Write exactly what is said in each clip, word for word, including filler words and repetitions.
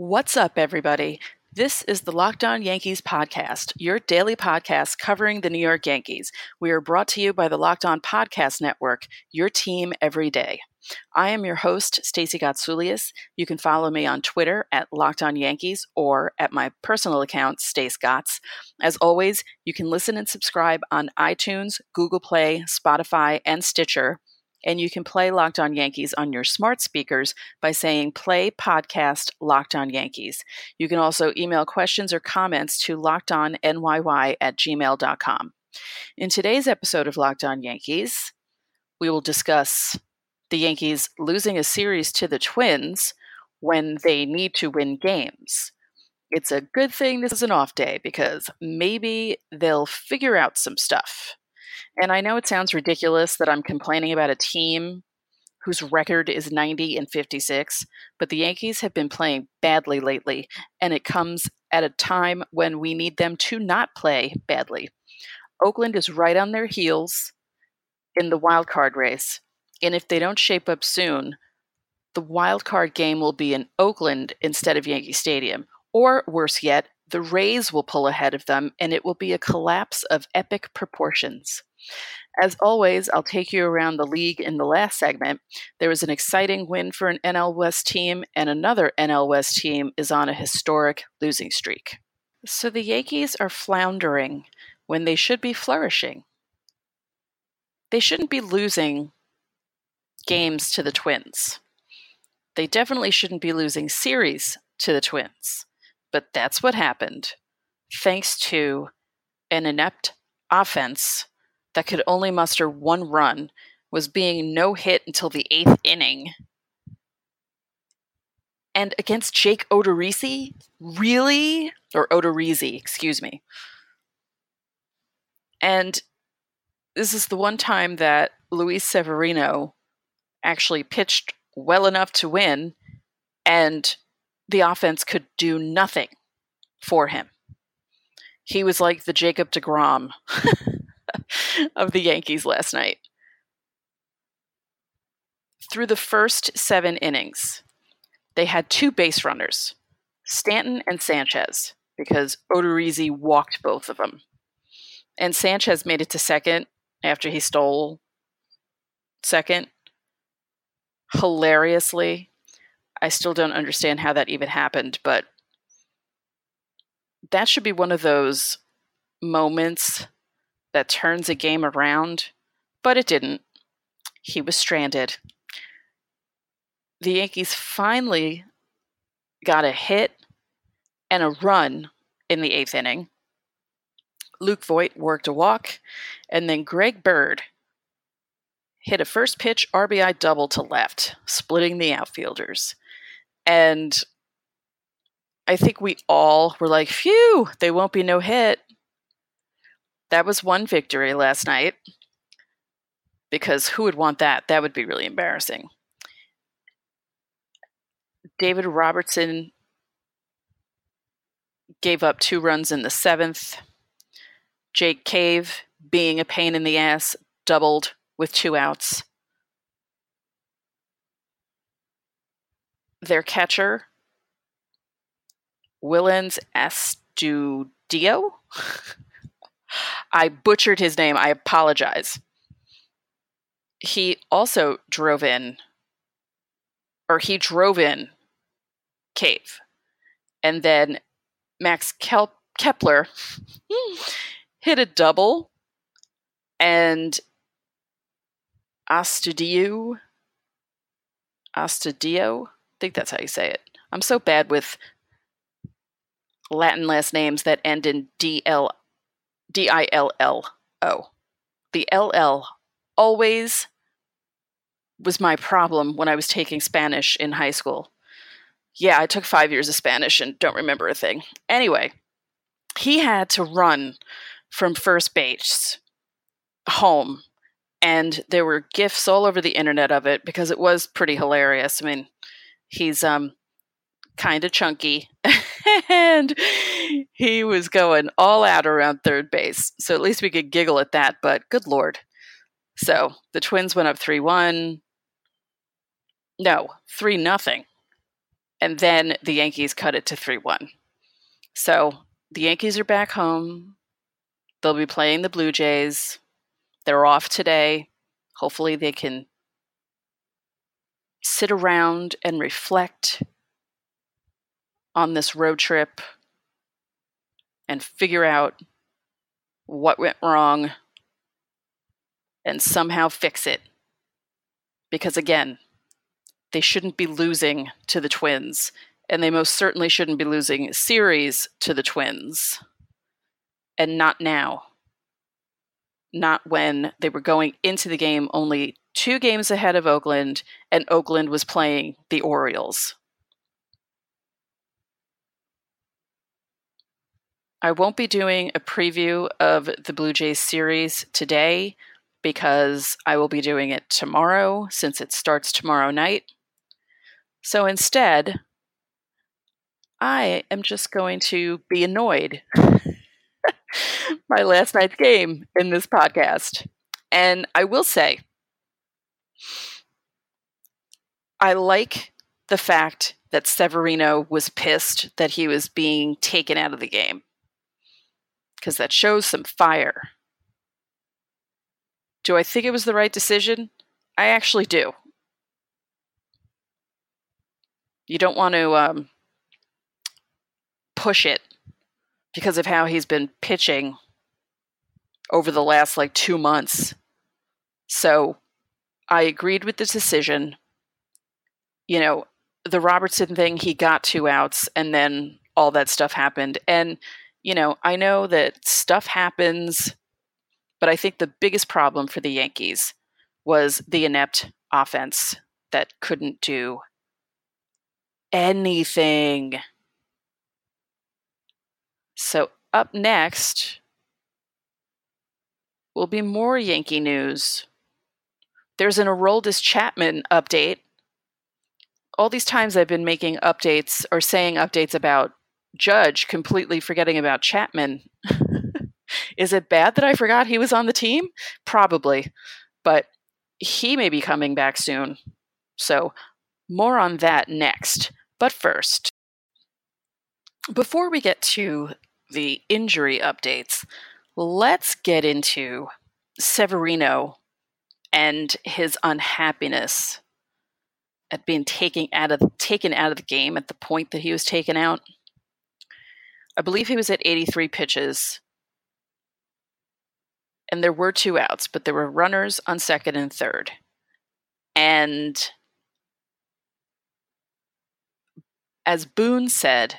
What's up, everybody? This is the Locked On Yankees podcast, your daily podcast covering the New York Yankees. We are brought to you by the Locked On Podcast Network, your team every day. I am your host, Stacey Gotsoulias. You can follow me on Twitter at Locked On Yankees or at my personal account, Stace Gotts. As always, you can listen and subscribe on iTunes, Google Play, Spotify, and Stitcher. And you can play Locked On Yankees on your smart speakers by saying play podcast Locked On Yankees. You can also email questions or comments to lockedonnyy at gmail dot com. In today's episode of Locked On Yankees, we will discuss the Yankees losing a series to the Twins when they need to win games. It's a good thing this is an off day because maybe they'll figure out some stuff. And I know it sounds ridiculous that I'm complaining about a team whose record is ninety and fifty-six, but the Yankees have been playing badly lately, and it comes at a time when we need them to not play badly. Oakland is right on their heels in the wild card race, and if they don't shape up soon, the wild card game will be in Oakland instead of Yankee Stadium. Or worse yet, the Rays will pull ahead of them, and it will be a collapse of epic proportions. As always, I'll take you around the league in the last segment. There was an exciting win for an N L West team, and another N L West team is on a historic losing streak. So the Yankees are floundering when they should be flourishing. They shouldn't be losing games to the Twins. They definitely shouldn't be losing series to the Twins. But that's what happened, thanks to an inept offense that could only muster one run, was being no hit until the eighth inning. And against Jake Odorizzi? Really? Or Odorizzi, excuse me. And this is the one time that Luis Severino actually pitched well enough to win, and the offense could do nothing for him. He was like the Jacob deGrom of the Yankees last night. Through the first seven innings, they had two base runners, Stanton and Sanchez, because Odorizzi walked both of them. And Sanchez made it to second after he stole second. Hilariously. I still don't understand how that even happened, but that should be one of those moments that turns a game around, but it didn't. He was stranded. The Yankees finally got a hit and a run in the eighth inning. Luke Voit worked a walk, and then Greg Bird hit a first pitch R B I double to left, splitting the outfielders. And I think we all were like, phew, they won't be no hit. That was one victory last night. Because who would want that? That would be really embarrassing. David Robertson gave up two runs in the seventh. Jake Cave, being a pain in the ass, doubled with two outs. Their catcher, Willens Astudillo. I butchered his name. I apologize. He also drove in, or he drove in Cave. And then Max Kel- Kepler hit a double, and Astudillo, Astudillo, I think that's how you say it. I'm so bad with Latin last names that end in D L, D I L L O. The L L always was my problem when I was taking Spanish in high school. Yeah, I took five years of Spanish and don't remember a thing. Anyway, he had to run from first base home, and there were GIFs all over the internet of it because it was pretty hilarious. I mean, he's um kind of chunky, and he was going all out around third base. So at least we could giggle at that, but good Lord. So the Twins went up three one. No, three nothing. And then the Yankees cut it to three one. So the Yankees are back home. They'll be playing the Blue Jays. They're off today. Hopefully they can sit around and reflect on this road trip and figure out what went wrong and somehow fix it. Because again, they shouldn't be losing to the Twins, and they most certainly shouldn't be losing series to the Twins. And not now. Not when they were going into the game only two games ahead of Oakland, and Oakland was playing the Orioles. I won't be doing a preview of the Blue Jays series today because I will be doing it tomorrow since it starts tomorrow night. So instead, I am just going to be annoyed by last night's game in this podcast. And I will say, I like the fact that Severino was pissed that he was being taken out of the game, because that shows some fire. Do I think it was the right decision? I actually do. You don't want to um, push it because of how he's been pitching over the last like two months. So I agreed with the decision. You know, the Robertson thing, he got two outs and then all that stuff happened. And, you know, I know that stuff happens, but I think the biggest problem for the Yankees was the inept offense that couldn't do anything. So up next will be more Yankee news. There's an Aroldis Chapman update. All these times I've been making updates or saying updates about Judge, completely forgetting about Chapman. Is it bad that I forgot he was on the team? Probably. But he may be coming back soon. So more on that next. But first, before we get to the injury updates, let's get into Severino and his unhappiness at being taken out of taken out of the game at the point that he was taken out. I believe he was at eighty-three pitches, and there were two outs, but there were runners on second and third. And as Boone said,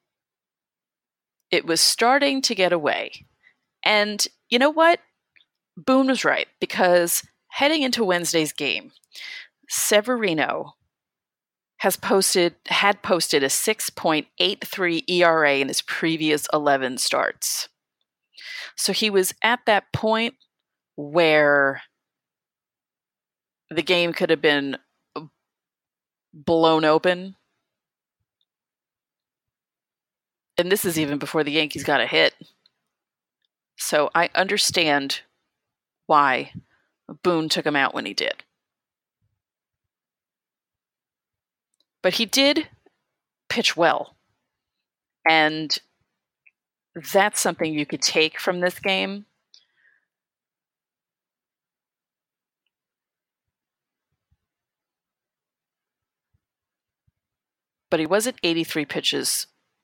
it was starting to get away. And you know what? Boone was right, because heading into Wednesday's game, Severino has posted had posted a six point eight three E R A in his previous eleven starts. So he was at that point where the game could have been blown open. And this is even before the Yankees got a hit. So I understand why Boone took him out when he did. But he did pitch well. And that's something you could take from this game. But he was at eighty-three pitches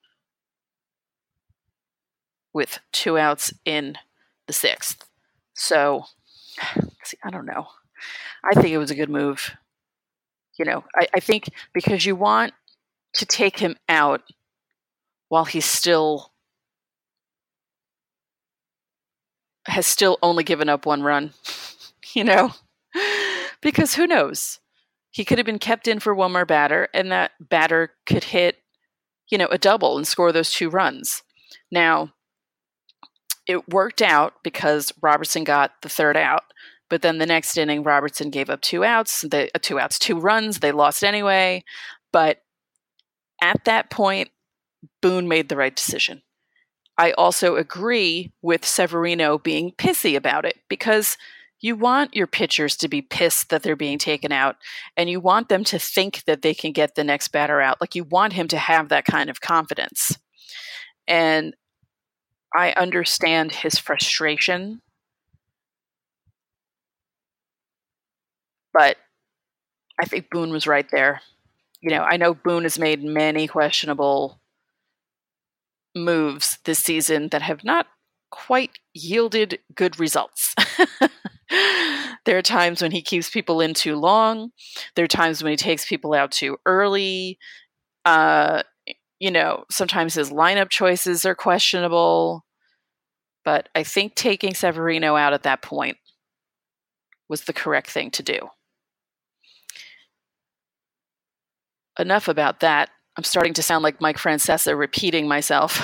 with two outs in the sixth. So, see, I don't know. I think it was a good move. You know, I, I think because you want to take him out while he's still has still only given up one run, you know, because who knows? He could have been kept in for one more batter, and that batter could hit, you know, a double and score those two runs. Now, it worked out because Robertson got the third out, but then the next inning, Robertson gave up two outs, the uh, two outs, two runs. They lost anyway. But at that point, Boone made the right decision. I also agree with Severino being pissy about it because, you want your pitchers to be pissed that they're being taken out, and you want them to think that they can get the next batter out. Like, you want him to have that kind of confidence. And I understand his frustration, but I think Boone was right there. You know, I know Boone has made many questionable moves this season that have not quite yielded good results. There are times when he keeps people in too long. There are times when he takes people out too early. Uh, you know, sometimes his lineup choices are questionable. But I think taking Severino out at that point was the correct thing to do. Enough about that. I'm starting to sound like Mike Francesa repeating myself.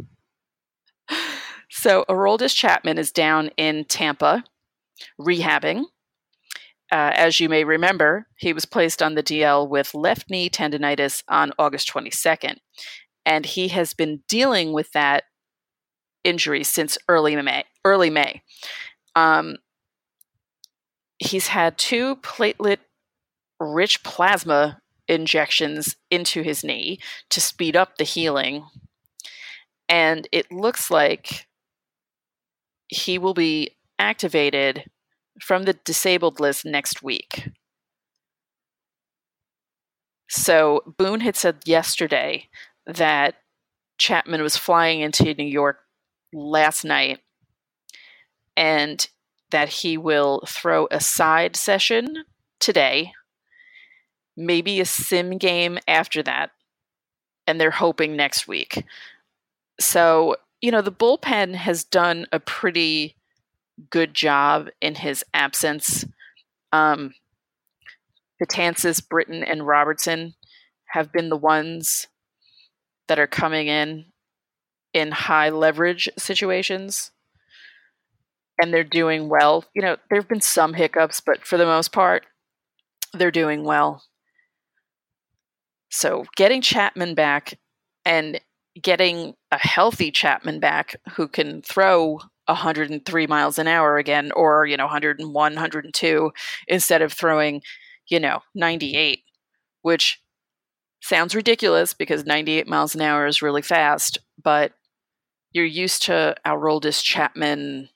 So Aroldis Chapman is down in Tampa, rehabbing. Uh, as you may remember, he was placed on the D L with left knee tendonitis on August twenty-second, and he has been dealing with that injury since early May. Early May. Um, he's had two platelet-rich plasma injections into his knee to speed up the healing, and it looks like he will be activated from the disabled list next week. So Boone had said yesterday that Chapman was flying into New York last night and that he will throw a side session today, maybe a sim game after that, and they're hoping next week. So, you know, the bullpen has done a pretty good job in his absence. Um, Betances, Britton, and Robertson have been the ones that are coming in in high leverage situations, and they're doing well. You know, there have been some hiccups, but for the most part, they're doing well. So getting Chapman back and getting a healthy Chapman back who can throw one hundred three miles an hour again, or, you know, one oh one, one oh two, instead of throwing, you know, ninety-eight, which sounds ridiculous because ninety-eight miles an hour is really fast, but you're used to Aroldis Chapman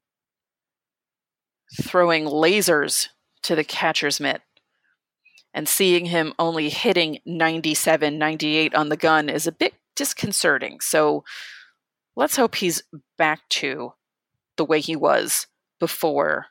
throwing lasers to the catcher's mitt, and seeing him only hitting ninety-seven, ninety-eight on the gun is a bit disconcerting. So let's hope he's back to the way he was before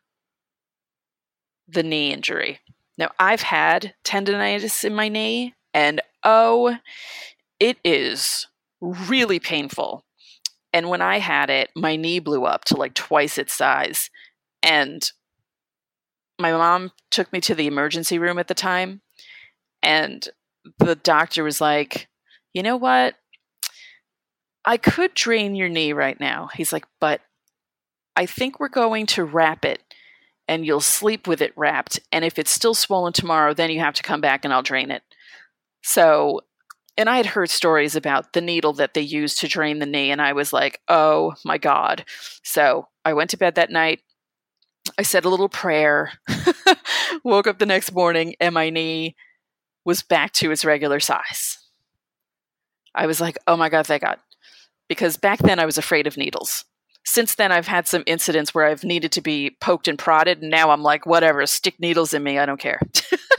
the knee injury. Now, I've had tendonitis in my knee, and oh, it is really painful. And when I had it, my knee blew up to like twice its size. And my mom took me to the emergency room at the time, and the doctor was like, you know what? I could drain your knee right now. He's like, but I think we're going to wrap it, and you'll sleep with it wrapped. And if it's still swollen tomorrow, then you have to come back and I'll drain it. So, and I had heard stories about the needle that they use to drain the knee, and I was like, oh my God. So I went to bed that night. I said a little prayer, woke up the next morning, and my knee was back to its regular size. I was like, oh my God, thank God. Because back then I was afraid of needles. Since then, I've had some incidents where I've needed to be poked and prodded, and now I'm like, whatever, stick needles in me, I don't care.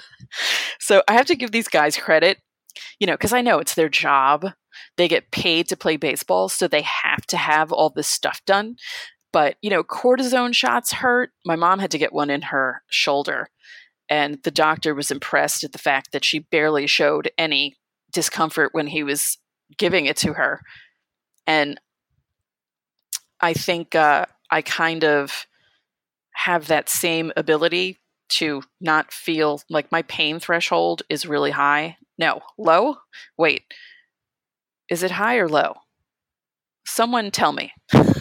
So I have to give these guys credit, you know, because I know it's their job. They get paid to play baseball, so they have to have all this stuff done. But, you know, cortisone shots hurt. My mom had to get one in her shoulder, and the doctor was impressed at the fact that she barely showed any discomfort when he was giving it to her. And I think uh, I kind of have that same ability to not feel like my pain threshold is really high. No, low? Wait, is it high or low? Someone tell me.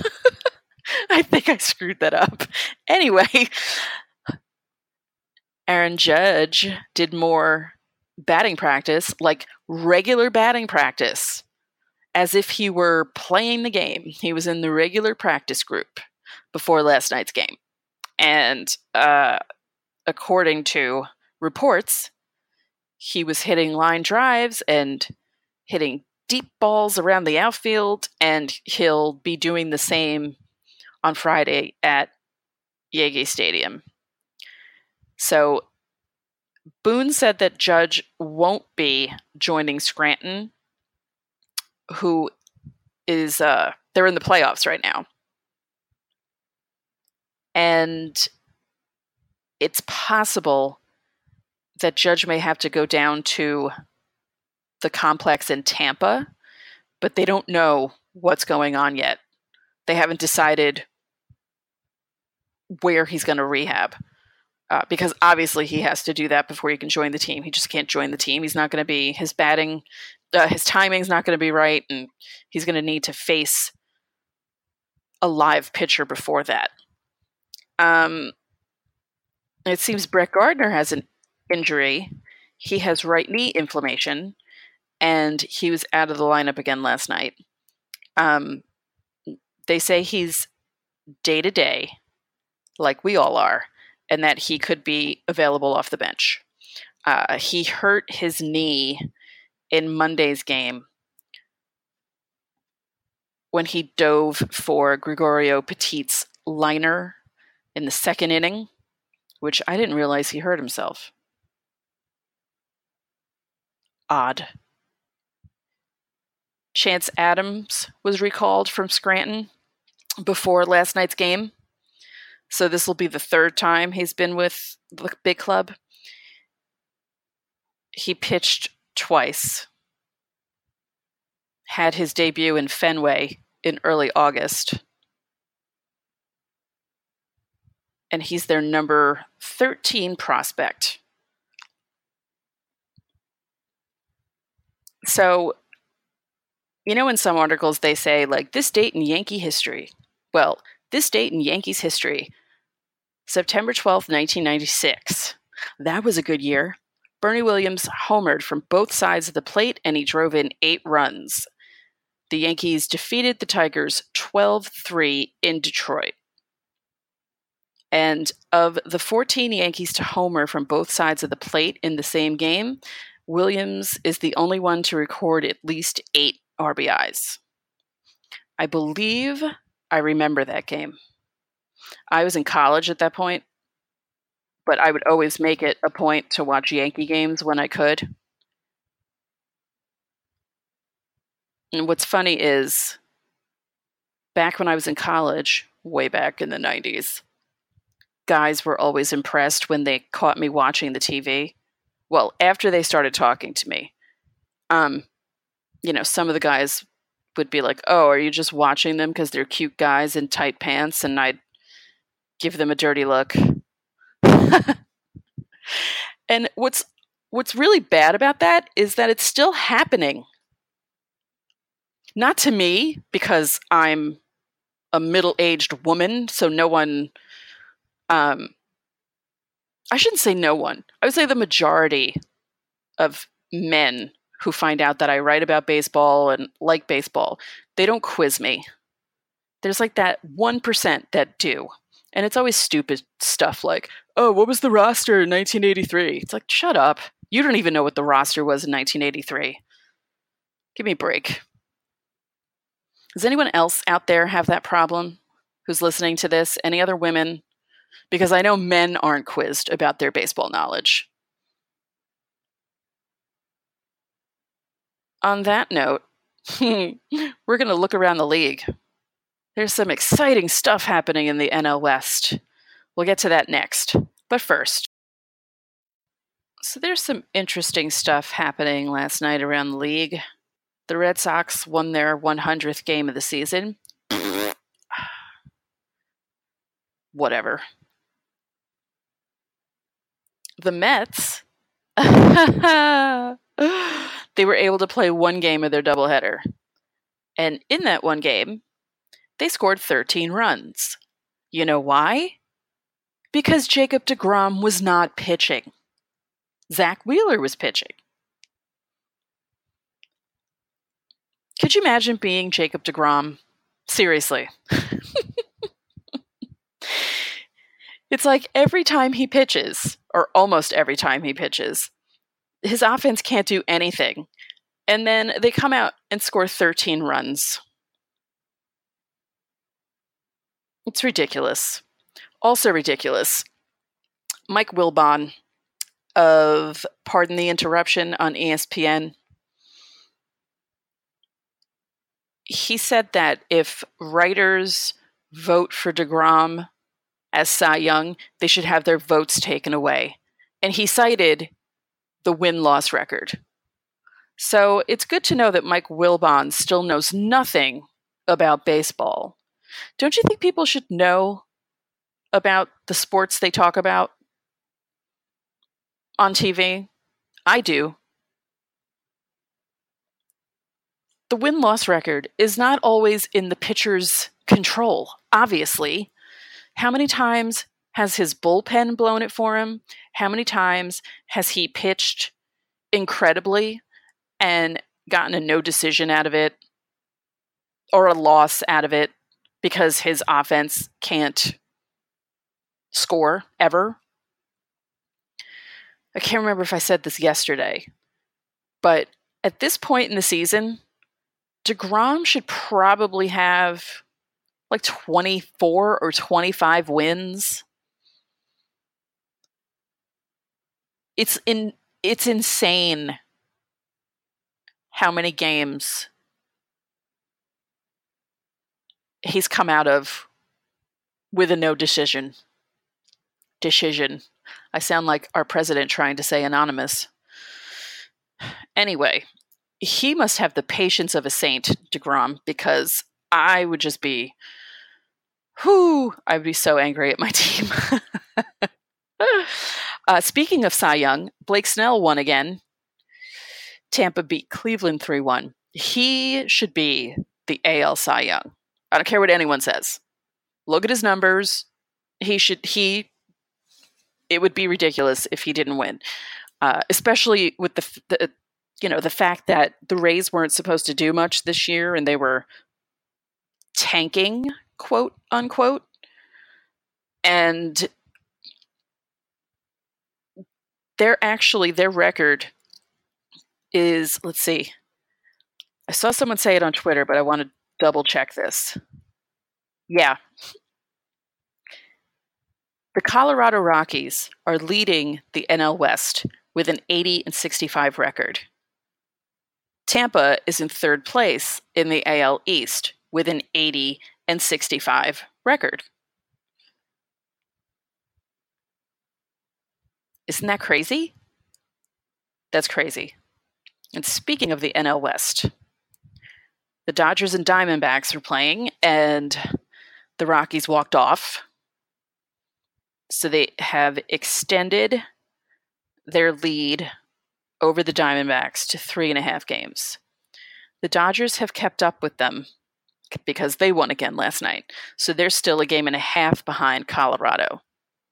I think I screwed that up. Anyway, Aaron Judge did more batting practice, like regular batting practice, as if he were playing the game. He was in the regular practice group before last night's game. And uh, according to reports, he was hitting line drives and hitting deep balls around the outfield, and he'll be doing the same on Friday at Yankee Stadium. So Boone said that Judge won't be joining Scranton, who is, uh, they're in the playoffs right now. And it's possible that Judge may have to go down to the complex in Tampa, but they don't know what's going on yet. They haven't decided where he's going to rehab, uh, because obviously he has to do that before he can join the team. He just can't join the team. He's not going to be, his batting, uh, his timing's not going to be right, and he's going to need to face a live pitcher before that. Um, it seems Brett Gardner has an injury. He has right knee inflammation, and he was out of the lineup again last night. Um, they say he's day-to-day, like we all are, and that he could be available off the bench. Uh, he hurt his knee in Monday's game when he dove for Gregorio Petit's liner in the second inning, which I didn't realize he hurt himself. Odd. Chance Adams was recalled from Scranton before last night's game. So this will be the third time he's been with the big club. He pitched twice. Had his debut in Fenway in early August. And he's their number thirteen prospect. So, you know, in some articles they say, like, this date in Yankee history. Well, this date in Yankees history, September twelfth, nineteen ninety-six. That was a good year. Bernie Williams homered from both sides of the plate, and he drove in eight runs. The Yankees defeated the Tigers twelve three in Detroit. And of the fourteen Yankees to homer from both sides of the plate in the same game, Williams is the only one to record at least eight R B Is. I believe I remember that game. I was in college at that point, but I would always make it a point to watch Yankee games when I could. And what's funny is, back when I was in college, way back in the nineties, guys were always impressed when they caught me watching the T V. Well, after they started talking to me, um, you know, some of the guys would be like, oh, are you just watching them because they're cute guys in tight pants? And I'd give them a dirty look. And what's what's really bad about that is that it's still happening. Not to me, because I'm a middle-aged woman, so no one, um, I shouldn't say no one. I would say the majority of men who find out that I write about baseball and like baseball, they don't quiz me. There's like that one percent that do. And it's always stupid stuff like, oh, what was the roster in nineteen eighty-three? It's like, shut up. You don't even know what the roster was in nineteen eighty-three. Give me a break. Does anyone else out there have that problem who's listening to this? Any other women? Because I know men aren't quizzed about their baseball knowledge. On that note, we're going to look around the league. There's some exciting stuff happening in the N L West. We'll get to that next. But first, so there's some interesting stuff happening last night around the league. The Red Sox won their one hundredth game of the season. Whatever. The Mets, they were able to play one game of their doubleheader. And in that one game, they scored thirteen runs. You know why? Because Jacob deGrom was not pitching. Zach Wheeler was pitching. Could you imagine being Jacob deGrom? Seriously. It's like every time he pitches, or almost every time he pitches, his offense can't do anything. And then they come out and score thirteen runs. It's ridiculous. Also ridiculous. Mike Wilbon of Pardon the Interruption on E S P N, he said that if writers vote for DeGrom as Cy Young, they should have their votes taken away. And he cited the win-loss record. So it's good to know that Mike Wilbon still knows nothing about baseball. Don't you think people should know about the sports they talk about on T V? I do. The win-loss record is not always in the pitcher's control, obviously. How many times has his bullpen blown it for him? How many times has he pitched incredibly and gotten a no decision out of it or a loss out of it because his offense can't score ever? I can't remember if I said this yesterday, but at this point in the season, DeGrom should probably have like twenty-four or twenty-five wins. It's in it's insane how many games he's come out of with a no decision. Decision. I sound like our president trying to say anonymous. Anyway, he must have the patience of a saint, DeGrom, because I would just be, whoo, I would be so angry at my team. uh, speaking of Cy Young, Blake Snell won again. Tampa beat Cleveland three one. He should be the A L Cy Young. I don't care what anyone says. Look at his numbers. He should, he, it would be ridiculous if he didn't win. Uh, especially with the, the, you know, the fact that the Rays weren't supposed to do much this year and they were tanking, quote unquote. And they're actually, their record is, let's see, I saw someone say it on Twitter, but I want to double check this. Yeah. The Colorado Rockies are leading the N L West with an eighty and sixty-five record. Tampa is in third place in the A L East with an eighty and sixty-five record. Isn't that crazy? That's crazy. And speaking of the N L West, the Dodgers and Diamondbacks were playing, and the Rockies walked off. So they have extended their lead over the Diamondbacks to three and a half games. The Dodgers have kept up with them because they won again last night. So they're still a game and a half behind Colorado.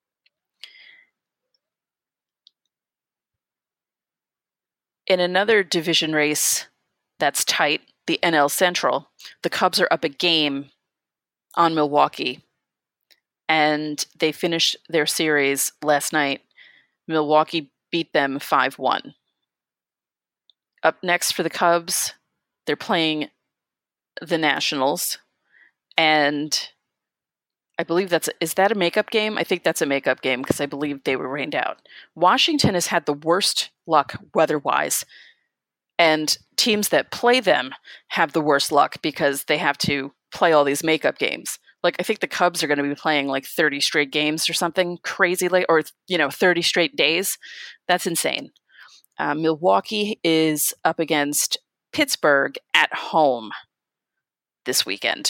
In another division race that's tight, the N L Central, the Cubs are up a game on Milwaukee. And they finished their series last night. Milwaukee beat them five one. Up next for the Cubs, they're playing the Nationals. And I believe that's, is that a makeup game? I think that's a makeup game because I believe they were rained out. Washington has had the worst luck weather-wise. And teams that play them have the worst luck because they have to play all these makeup games. Like, I think the Cubs are going to be playing like thirty straight games or something crazy, late, or, you know, thirty straight days. That's insane. Uh, Milwaukee is up against Pittsburgh at home this weekend.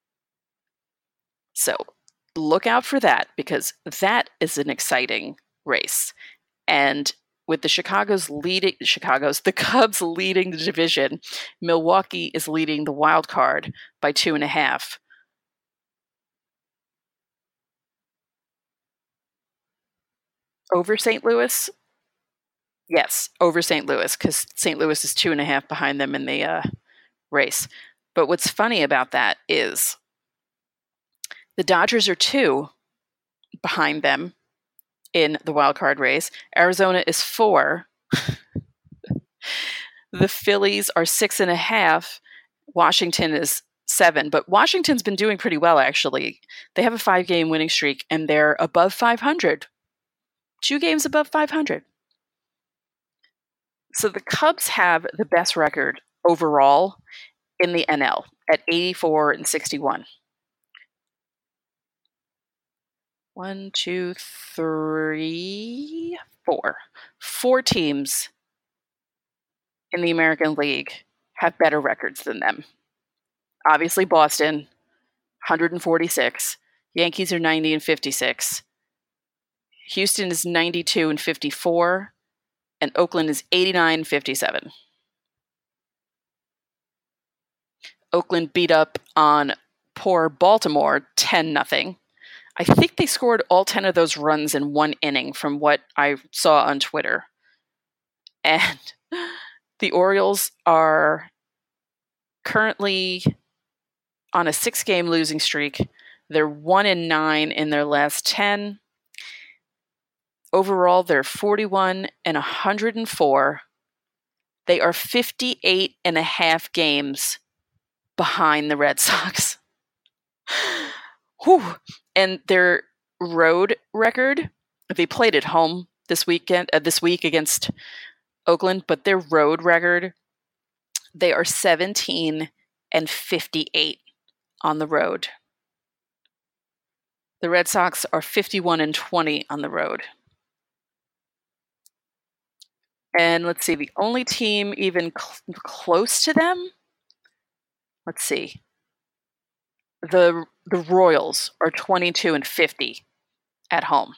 So look out for that because that is an exciting race. And with the Chicago's leading, Chicago's, the Cubs leading the division, Milwaukee is leading the wild card by two and a half. Over Saint Louis? Yes, over Saint Louis, because Saint Louis is two and a half behind them in the uh, race. But what's funny about that is the Dodgers are two, behind them in the wild card race. Arizona is four. The Phillies are six and a half. Washington is seven, but Washington's been doing pretty well, actually. They have a five-game winning streak, and they're above five hundred. Two games above five hundred. So the Cubs have the best record overall in the N L at eighty-four and sixty-one. One, two, three, four. Four teams in the American League have better records than them. Obviously, Boston, one hundred forty-six. Yankees are ninety and fifty-six. Houston is ninety-two and fifty-four. And Oakland is eighty-nine and fifty-seven. Oakland beat up on poor Baltimore ten nothing. I think they scored all ten of those runs in one inning from what I saw on Twitter. And the Orioles are currently on a six-game losing streak. They're one and nine in their last ten. Overall, they're forty-one and one hundred four. They are fifty-eight and a half games behind the Red Sox. Whew. And their road record, they played at home this weekend, uh, this week against Oakland, but their road record, they are seventeen and fifty-eight on the road. The Red Sox are fifty-one and twenty on the road. And let's see, the only team even cl- close to them, let's see, the the Royals are twenty-two and fifty at home.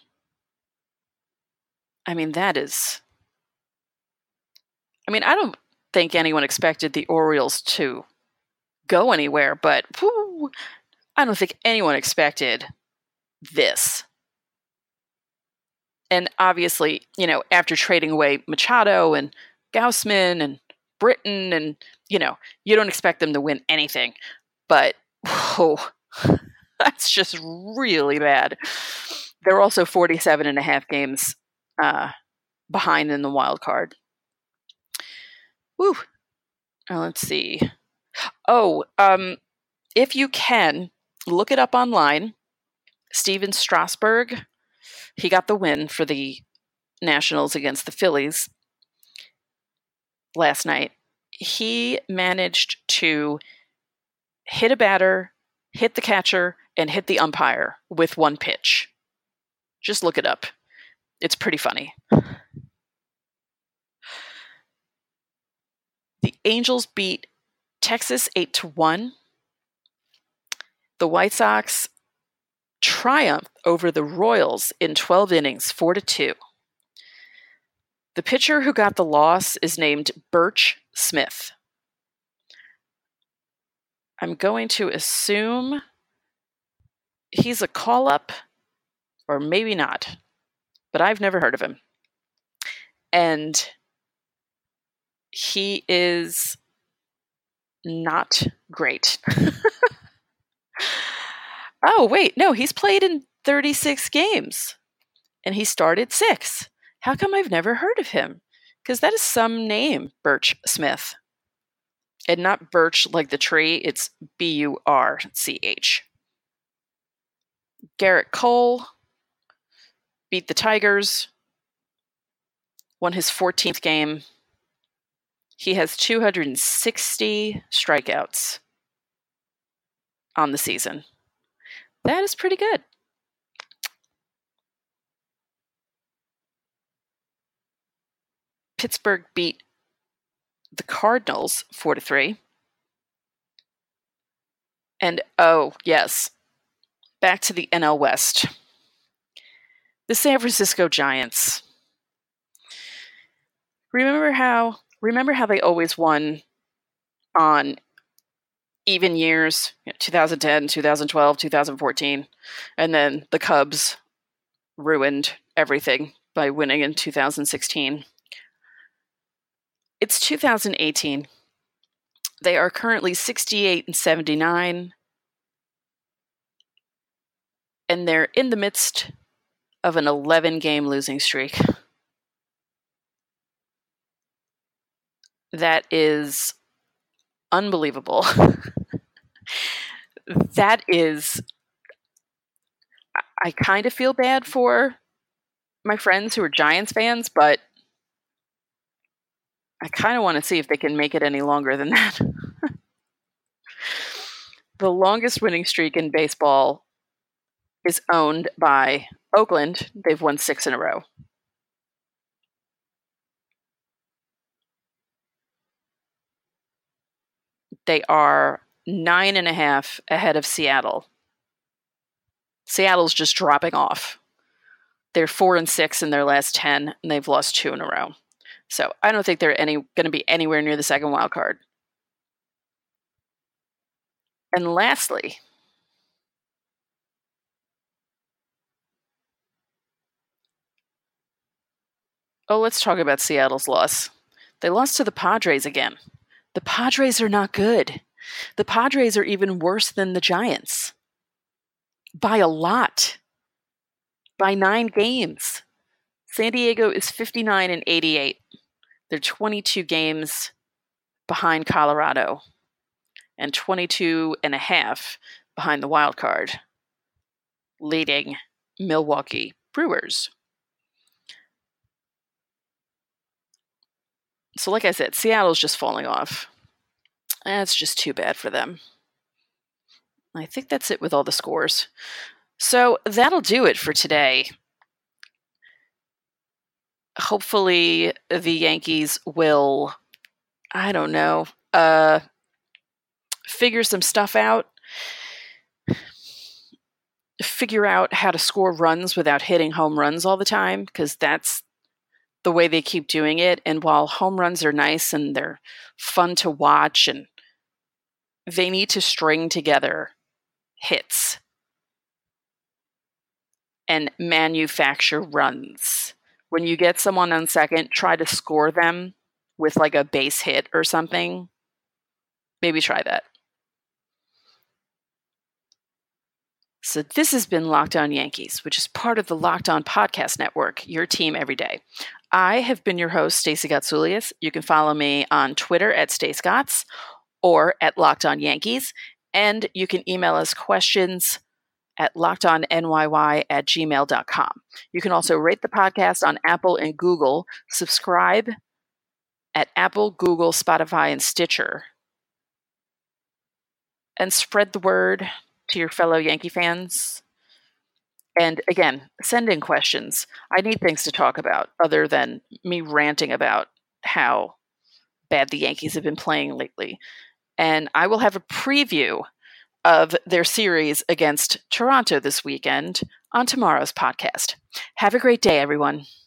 I mean, that is, I mean, I don't think anyone expected the Orioles to go anywhere, but whew, I don't think anyone expected this. And obviously, you know, after trading away Machado and Gausman and Britton, and, you know, you don't expect them to win anything. But, whoa, that's just really bad. They're also forty-seven and a half games uh, behind in the wild card. Woo. Uh, let's see. Oh, um, if you can, look it up online. Steven Strasburg, he got the win for the Nationals against the Phillies last night. He managed to hit a batter, hit the catcher, and hit the umpire with one pitch. Just look it up. It's pretty funny. The Angels beat Texas eight to one. The White Sox triumphed over the Royals in twelve innings, four to two. The pitcher who got the loss is named Birch Smith. I'm going to assume he's a call-up, or maybe not, but I've never heard of him. And he is not great. Oh, wait, no, he's played in thirty-six games, and he started six. How come I've never heard of him? Because that is some name, Birch Smith. And not birch like the tree, it's B U R C H. Garrett Cole beat the Tigers, won his fourteenth game. He has two hundred sixty strikeouts on the season. That is pretty good. Pittsburgh beat the Cardinals four to three. And oh, yes, back to the N L West. The San Francisco Giants. Remember how remember how they always won on even years, you know, two thousand ten, two thousand twelve, two thousand fourteen, and then the Cubs ruined everything by winning in two thousand sixteen. It's two thousand eighteen. They are currently sixty-eight and seventy-nine, and they're in the midst of an eleven-game losing streak. That is unbelievable. That is, I kind of feel bad for my friends who are Giants fans, but I kind of want to see if they can make it any longer than that. The longest winning streak in baseball is owned by Oakland. They've won six in a row. They are nine and a half ahead of Seattle. Seattle's just dropping off. They're four and six in their last ten, and they've lost two in a row. So I don't think they're any going to be anywhere near the second wild card. And lastly, oh, let's talk about Seattle's loss. They lost to the Padres again. The Padres are not good. The Padres are even worse than the Giants. By a lot. By nine games. San Diego is fifty-nine and eighty-eight. They're twenty-two games behind Colorado and twenty-two and a half behind the wild card, leading Milwaukee Brewers. So like I said, Seattle's just falling off. That's just too bad for them. I think that's it with all the scores. So that'll do it for today. Hopefully the Yankees will, I don't know, uh, figure some stuff out. Figure out how to score runs without hitting home runs all the time, because that's the way they keep doing it. And while home runs are nice and they're fun to watch, and they need to string together hits and manufacture runs. When you get someone on second, try to score them with like a base hit or something. Maybe try that. So this has been Locked On Yankees, which is part of the Locked On Podcast Network, your team every day. I have been your host, Stacey Gotsoulias. You can follow me on Twitter at StaceGots or at Locked On Yankees. And you can email us questions at lockedonnyy at gmail dot com. You can also rate the podcast on Apple and Google. Subscribe at Apple, Google, Spotify, and Stitcher. And spread the word to your fellow Yankee fans. And again, send in questions. I need things to talk about other than me ranting about how bad the Yankees have been playing lately. And I will have a preview of their series against Toronto this weekend on tomorrow's podcast. Have a great day, everyone.